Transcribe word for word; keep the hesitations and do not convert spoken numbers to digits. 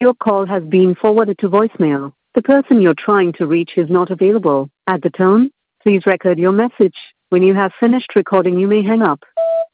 Your call has been forwarded to voicemail. The person you're trying to reach is not available. At the tone, please record your message. When you have finished recording, you may hang up.